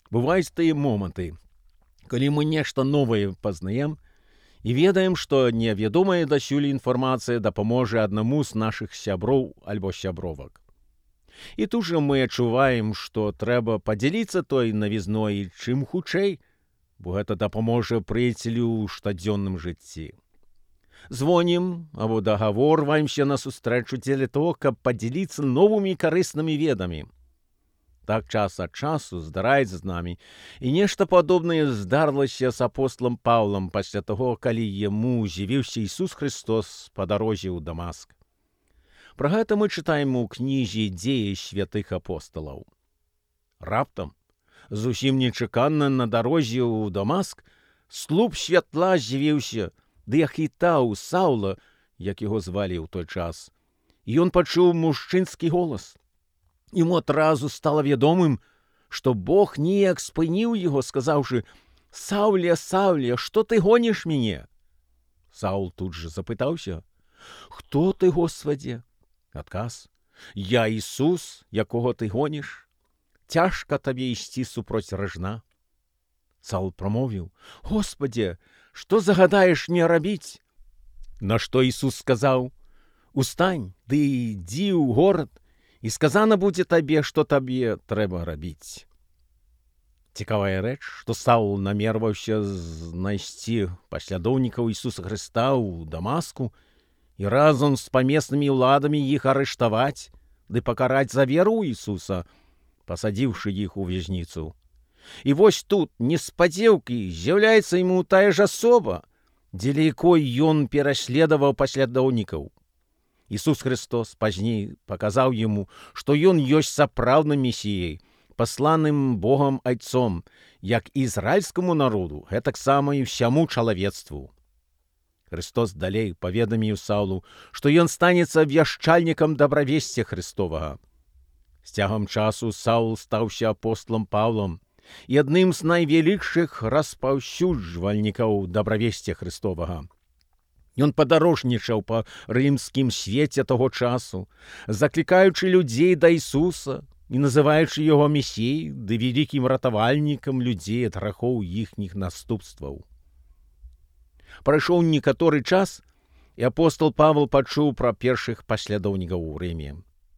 Бываюць тыя моманты, калі мы нешта новае пазнаем і ведаем, што невядомая дасюль інфармацыя дапаможа аднаму з нашых сяброў альбо сябровак. І тут жа мы адчуваем, што трэба падзяліцца той навізной чым хутчэй, бо гэта дапаможа прыяцелю ў штодзённым жыцці. Звонім або дагаворваемся на сустрэчу дзеля того, каб падзяліцца новымі карыснымі ведамі. Так час ад часу здараецца з намі, і нешта падобнае здарылася з апосталам Паўлам пасля таго, калі яму з'явіўся Ісус Христос па дарозе ў Дамаск. Пра гэта мы чытаем у кнізе «Дзеі святых апосталаў». Раптам, зусім нечакана на дарозе ў Дамаск, слуп святла з'явіўся, ды ахітаў Саўла, як яго звалі ў той час, і ён пачуў мужчынскі голас. Яму адразу стала вядомым, што Бог неяк спыніў яго, сказаўшы: «Саўле, Саўле, што ты гоніш мяне?» Саул тут жа запытаўся: «Хто ты, Господзе?» Адказ: «Я Ісус, якога ты гоніш. Цяжка табе ісці супроць ражна». Саул прамовіў: «Господзе, што загадаеш мне рабіць?» На што Ісус сказаў: «Устань, ды ідзі ў горад, і сказана будзе табе, што табе трэба рабіць». Цікавая рэч, што Саул намерваўся знайсці паслядоўнікаў Ісуса Хрыста ў Дамаску і разам з памеснымі ўладамі іх арыштаваць ды пакараць за веру ў Ісуса, пасадзіўшы іх у вязніцу. І вось тут, неспадзеўкі, з'яўляецца яму тая ж асоба, дзеля якой ён пераследаваў паслядоўнікаў. Ісус Христос пазней паказаў яму, што ён ёсць сапраўдным месіяй, пасланым Богам Айцом, як ізраільскаму народу, гэтаксама і ўсяму чалавецтву. Христос далей паведаміў Саулу, што ён станецца вяшчальнікам дабравесця Христовага. З цягам часу Саул стаўся апосталам Паўлам і адным з найвялікшых распаўсюджвальнікаў дабравесця Христовага. Ён падарожнічаў па рымскім свеце таго часу, заклікаючы людзей да Ісуса і называючы яго месіяй ды вялікім ратавальнікам людзей ад грахоў іхніх наступстваў. Прайшоў некаторы час, і апостал Павел пачуў пра першых паслядоўнікаў у Рыме.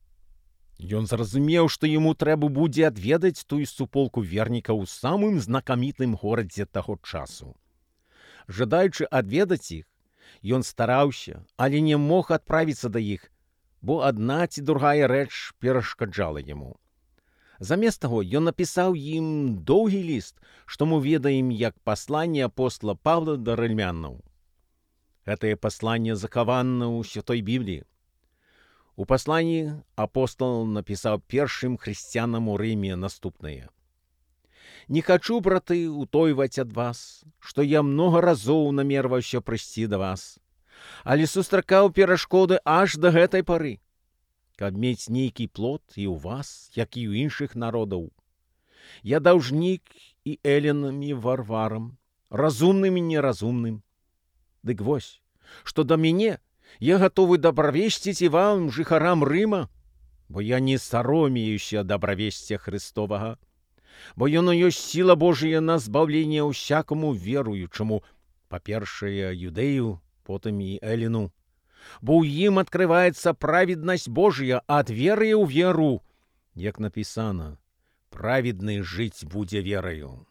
Ён зразумеў, што яму трэба будзе адведаць тую суполку вернікаў у самым знакамітым горадзе таго часу. Жадаючы адведаць іх, ён стараўся, але не мог адправіцца да іх, бо адна ці другая рэч перашкаджала яму. Замест таго ён напісаў ім доўгі ліст, што мы ведаем як пасланне апостола Павла да рымлянаў. Гэтае пасланне захавана ў Святой Бібліі. У пасланні апостол напісаў першым хрысціянам у Рыме наступнае: «Не хачу, браты, утойваць ад вас, што я многа разоў намерваўся прыйсці да вас, але сустракаў перашкоды аж да гэтай пары, каб мець нейкі плод і ў вас, як і ў іншых народаў. Я даўжнік і элінам і варварам, разумным і неразумным. Дык вось, што да мяне, я гатовы дабравесціць і вам, жыхарам Рыма, бо я не саромеюся дабравесця Христовага, бо яно ёсць сіла Божия на збаўленне ўсякаму веруючаму, па-першае, юдэю, потым і эліну, бо ў ім адкрываецца праведнасць Божия ад веры ў веру, як напісана: праведны жыць будзе вераю».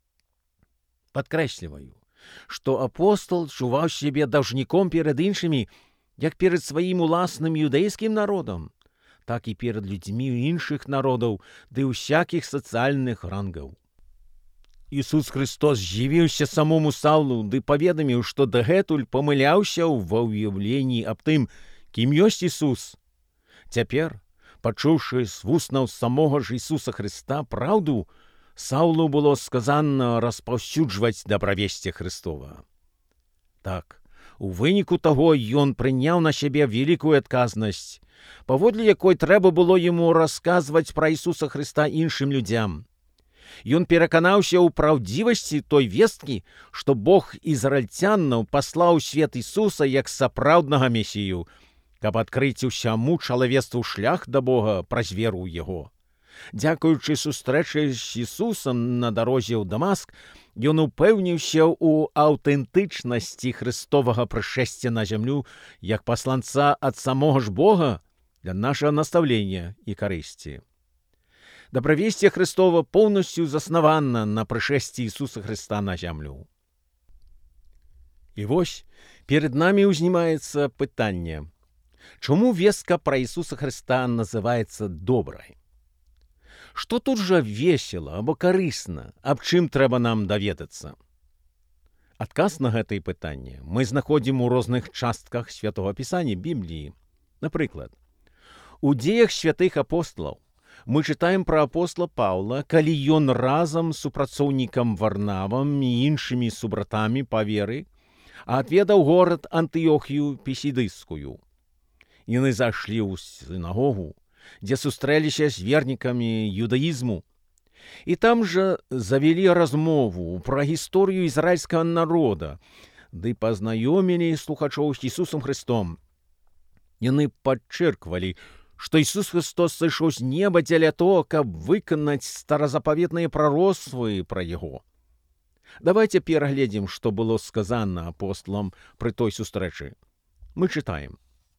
Падкрэсліваю, што апостол чуваў сябе даўжніком перад іншымі, як перад сваім уласным юдэйскім народам, так і перад людзьмі іншых народаў ды ўсякіх сацыяльных рангаў. Ісус Христос з'явіўся самому Саулу ды паведаміў, што дагэтуль памыляўся ва ўяўленні аб тым, кім ёсць Ісус. Цяпер, пачуўшы з вуснаў самога ж Ісуса Христа праўду, Саулу было сказана распаўсюджваць дабравесце Христова. Так, у выніку таго ён прыняў на сябе вялікую адказнасць, паводле якой трэба было яму расказваць пра Ісуса Христа іншым людзям. Ён пераканаўся ў праўдзівасці той весткі, што Бог ізраільцянаў паслаў у свет Ісуса як сапраўднага месію, каб адкрыць усяму чалавецтву шлях да Бога праз веру ў Яго. Дзякуючы сустрэчы з Ісусам на дарозе ў Дамаск, ён упэўніўся ў аўтэнтычнасці Христовага прышэсця на зямлю як пасланца ад самога ж Бога для нашага настаўлення і карысці. Дабравесце Христова поўнасцю заснавана на прышэсці Ісуса Христа на зямлю. І вось перед намі ўзнімаецца пытанне, чаму вестка пра Ісуса Христа называецца добрай? Што тут жа весела або карысна, аб чым трэба нам даведацца? Адказ на гэтае пытанне мы знаходзім у розных частках Святога Пісання Бібліі. Напрыклад, у дзеях святых апосталаў мы чытаем пра апостола Паўла, калі ён разам з супрацоўнікам Варнавам і іншымі субратамі па веры адведаў горад Антыёхію Пісідыйскую. Яны зайшлі ў сінагогу, дзе сустрэліся з вернікамі юдаізму. І там жа завялі размову пра гісторыю ізраільскага народа, ды пазнаёмілі слухачоў з Ісусам Христом. Яны падчэрквалі, што Ісус Христос сышоў з неба дзеля того, каб выканаць старазапаветныя прароцтвы пра Яго. Давайте перагледзім, што было сказана апосталам пры той сустрэчы. Мы чытаем.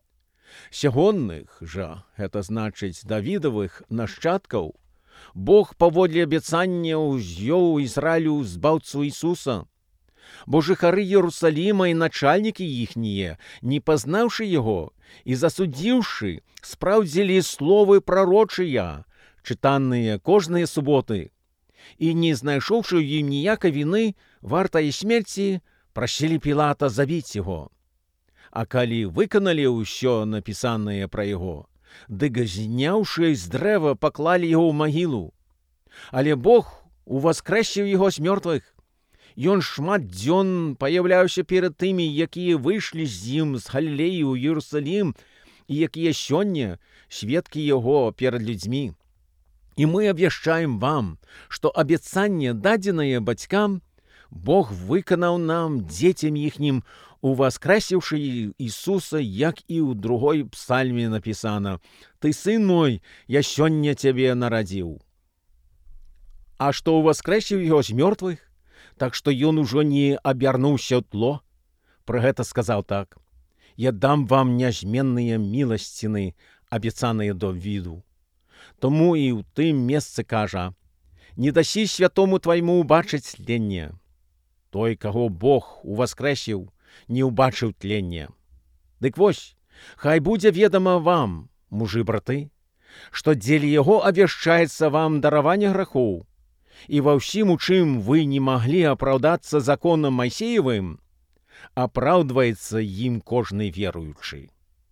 Сягонных жа, гэта значыць Давідавых нашчадкаў, Бог паводле абяцання ўзвёў Ізраілю збаўцу Ісуса. Бо жыхары Иерусалима і начальнікі іхнія, не пазнаўшы Яго і засудзіўшы, спраўдзілі словы прарочыя, чытаныя кожныя суботы, і, не знайшоўшы ў ім ніякай віны, вартай смерці, прасілі Пілата забіць яго. А калі выканалі ўсё напісанае пра яго, дык, зняўшы з дрэва, паклалі яго ў магілу. Але Бог уваскрэсіў яго з мёртвых. Ён шмат дзён паяўляўся перад тымі, якія выйшлі з ім з Галілеі ў Іерусалім, і якія сёння сведкі яго перад людзьмі. І мы абвяшчаем вам, што абяцанне, дадзенае бацькам, Бог выканаў нам, дзецям іхнім, уваскрэсіўшы Ісуса, як і ў другой псальме напісана: «Ты, сын мой, я сёння цябе нарадзіў». А што уваскрэсіў яго з мёртвых, так што ён ужо не абярнуўся ў тло, пра гэта сказаў так: «Я дам вам нязменныя міласціны, абяцаныя Давіду». Тому і ў тым месцы кажа: «Не дасі святому твайму убачыць тленне». Той, каго Бог уваскрэсіў, не ўбачыў тлення. Дык вось, хай будзе ведама вам, мужы-браты, што дзеля яго абвяшчаецца вам дараванне грахоў, і ва ўсім, у чым вы не маглі апраўдацца законам Майсеевым, апраўдваецца ім кожны веруючы.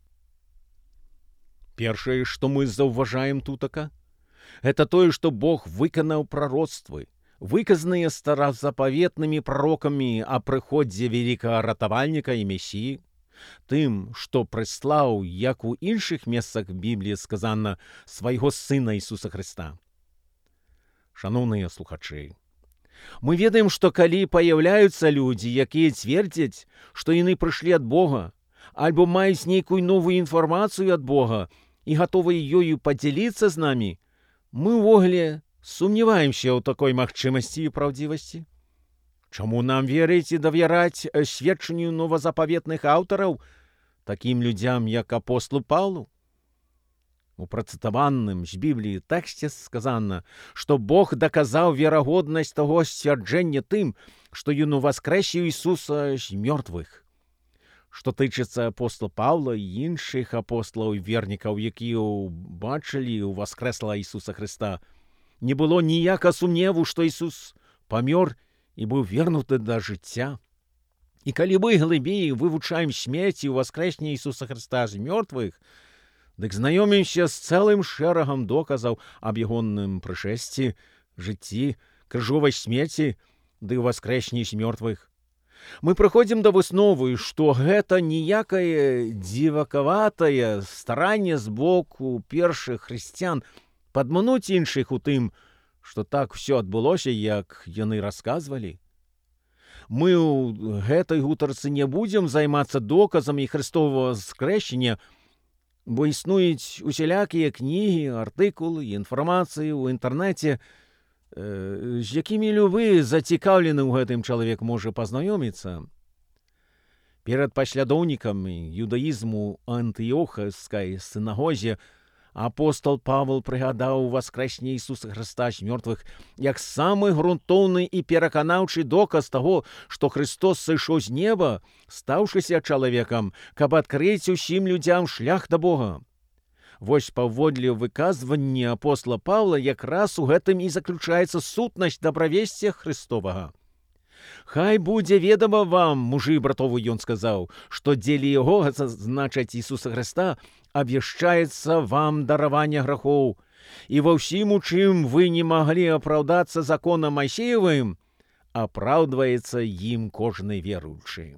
Першае, што мы заўважаем тутака, гэта тое, што Бог выканаў прароцтвы, выказаныя старазапаветнымі пророкамі о прыходзе вялікага ратавальніка і Месіі, тым, што прыслаў, як у іншых месцах Бібліі сказана, свайго Сына Ісуса Христа. Шаноўныя слухачы, мы ведаем, што калі паяўляюцца людзі, якія цвердзяць, што яны прыйшлі ад Бога, альбо маюць нейкую новую інфармацыю ад Бога і гатовыя ёю падзяліцца з намі, мы ўвогуле сумняваемся ў такой магчымасці і праўдзівасці. Чаму нам верыць і давяраць сведчанню новазапаветных аўтараў, такім людзям, як апостолу Паўлу? У працытаваным з Бібліі тэксце сказана, што Бог даказаў верагоднасць таго сцвярджэння тым, што ён уваскрэсіў Ісуса з мёртвых. Што тычыцца апостола Паўла і іншых апосталаў і вернікаў, якія ўбачылі уваскрэсла Ісуса Христа, не было ніякага сумневу, што Ісус памёр і быў вернуты да жыцця. І калі мы глыбей вывучаем смерць і ўваскрэсне Ісуса Христа з мёртвых, дык знаёмімся з цэлым шэрагам доказаў аб ягоным прышэсці, жыцці, крыжовай смерці ды ўваскрэсні з мёртвых. Мы прыходзім да высновы, што гэта ніякае дзівакаватае старанне з боку першых хрысціян падмануць іншых у тым, што так усё адбылося, як яны расказвалі. Мы ў гэтай гутарцы не будзем займацца доказамі Христовага скрэшення, Бо існуюць усялякія кнігі, артыкулы, інфармацыі ў інтэрнэце, з якімі любы зацікаўлены ў гэтым чалавек можа пазнаёміцца. Перад паслядоўнікамі юдаізму антыёхаскай сінагозе апостол Павел прыгадаў воскрэсенне Ісуса Хрыста з мёртвых як самы грунтоўны і пераканаўчы доказ таго, што Христос сышоў з неба, стаўшыся чалавекам, каб адкрыць усім людзям шлях да Бога. Вось паводле выказвання апостола Павла якраз у гэтым і заключаецца сутнасць дабравесця Христовага. «Хай будзе ведама вам, мужы братовы, ён сказаў, што дзеля яго, значыць Ісуса Христа, абвяшчаецца вам дараванне грахоў, і ва ўсім, у чым вы не маглі апраўдацца законам Майсеевым, апраўдваецца ім кожны веруючы».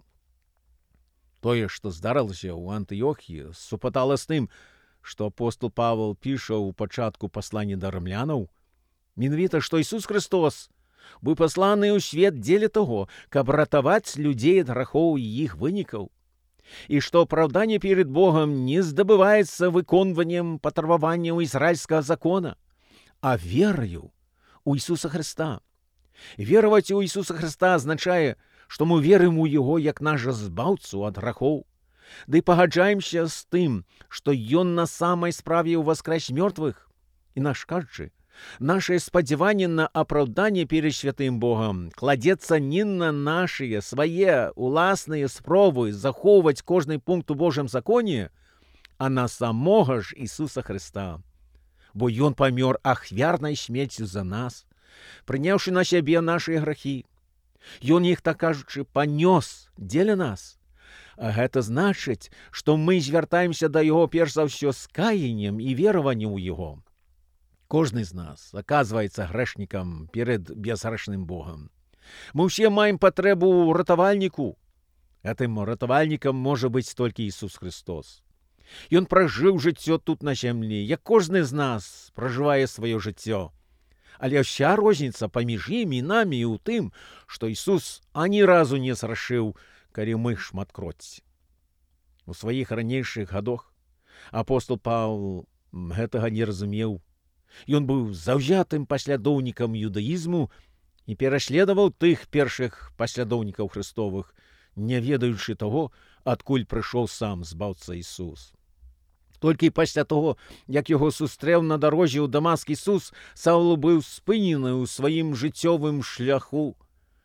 Тое, што здарылася ў Антыёхіі, супадала з тым, што апостол Павел піша ў пачатку паслання да рымлянаў, менавіта, што Ісус Христос быў пасланы ў свет дзеля таго, каб ратаваць людзей ад грахоў і іх вынікаў, і што апраўданне перед Богам не здабываецца выконваннем патрабаванняў ізраільскага закона, а вераю ў Ісуса Христа. Вераваць у Ісуса Христа азначае, што мы верым у Яго як наша збаўцу ад грахоў, ды пагаджаемся з тым, што Ён на самай справе ўваскрэс мёртвых, інакш кажучы, нашае спадзяванне на апраўданне перед святым Богам кладзецца не на нашыя свае уласныя спробы захоўваць кожны пункт у Божым законе, а на самога ж Ісуса Христа. Бо Ён памёр ахвярнай смерцю за нас, прыняўшы на сябе нашыя грахі. Ён іх, так кажучы, панёс дзеля нас. А гэта значыць, што мы звяртаемся да Яго перш за ўсё з каяннем і вераваннем у Яго. Кожны з нас аказваецца грэшнікам перед безгрэшным Богам. Мы ўсе маем патрэбу ў ратавальніку. Гэтым ратавальнікам можа быць толькі Ісус Христос. Ён пражыў жыццё тут на зямлі, як кожны з нас пражывае сваё жыццё. Але ўся розніца паміж імі і намі ў тым, што Ісус ані разу не згрэшыў, калі мы шматкроць. У сваіх ранейшых гадах апостол Павел гэтага не разумеў. Ён быў заўзятым паслядоўнікам юдаізму і пераследаваў тых першых паслядоўнікаў Христовых, не ведаючы таго, адкуль прыйшоў сам збаўца Ісус. Толькі пасля таго, як яго сустрэў на дарозе ў Дамаск Ісус, Саўл быў спынены ў сваім жыццёвым шляху,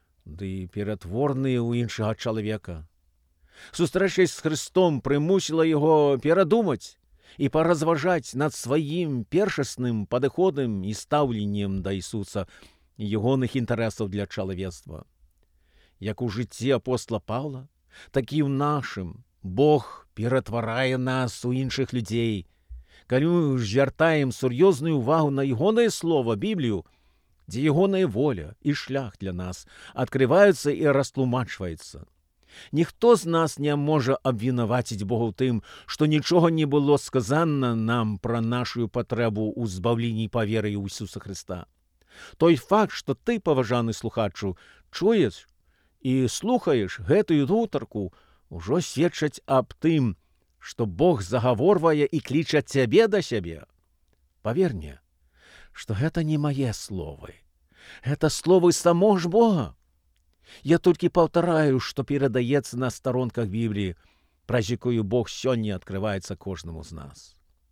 ды ператвораны ў іншага чалавека. Сустрэча з Христом прымусіла яго перадумаць і паразважаць над сваім першасным падыходам і стаўленнем да Ісуса і ягоных інтарэсаў для чалавецтва. Як у жыцці апостола Паўла, так і ў нашым Бог ператварае нас у іншых людзей. Калі мы звяртаем сур'ёзную ўвагу на ягонае слова, Біблію, дзе ягоная воля і шлях для нас адкрываюцца і растлумачваецца. Ніхто з нас не можа абвінаваціць Бога ў тым, што нічога не было сказана нам пра нашу патрэбу ў збаўленні па веры ў Ісуса Христа. Той факт, што ты, паважаны слухачу, чуеш і слухаеш гэтую гутарку, ужо сведчаць аб тым, што Бог загаворвае і кліча цябе да сябе. Павер мне, што гэта не мае словы. Гэта словы самога ж Бога. Я толькі паўтараю, што перадаецца на старонках Бібліі, праз якую Бог сёння адкрываецца кожнаму з нас.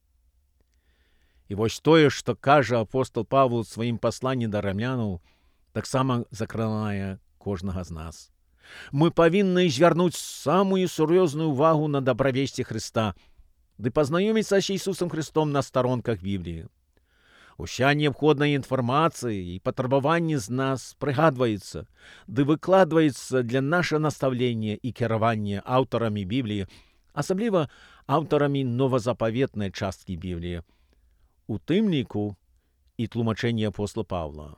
І вось тое, што кажа апостол Павел у сваім пасланні да рамлянаў, таксама закранае кожнага з нас. Мы павінны звярнуць самую сур'ёзную ўвагу на дабравесце Христа, ды пазнаёміцца з Ісусам Христом на старонках Бібліі. Уся неабходная інфармацыя і патрабаванні з нас прыгадваецца, ды выкладваецца для наша настаўлення і кіравання аўтарамі Бібліі, асабліва аўтарамі новазапаветнай часткі Бібліі, у тым ліку і тлумачэнні апостола Паўла.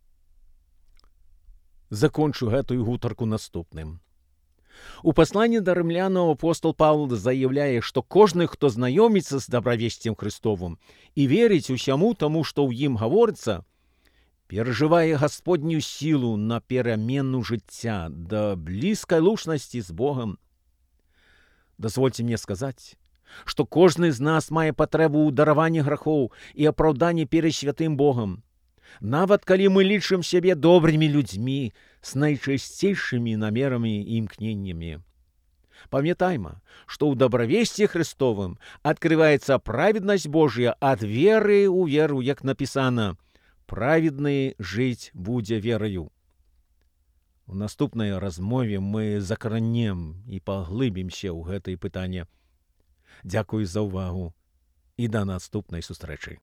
Закончу гэтую гутарку наступным. У пасланні да рымлянаў апостол Павел заяўляе, што кожны, хто знаёміцца з дабравесцем Христовым і верыць усяму таму, што ў ім гаворыцца, перажывае Гасподнюю сілу на перамену жыцця да блізкай лучнасці з Богам. Дазвольце мне сказаць, што кожны з нас мае патрэбу ў дараванні грахоў і апраўданні перад святым Богам. Нават калі мы лічым сябе добрымі людзьмі з найчысцейшымі намерамі і імкненнямі. Памятайма, што ў дабравесці Христовым адкрываецца праведнасць Божия ад веры ў веру, як напісана: «Праведны жыць будзе вераю». У наступнай размове мы закранем і паглыбімся ў гэтае пытанне. Дзякую за ўвагу і да наступнай сустрэчы.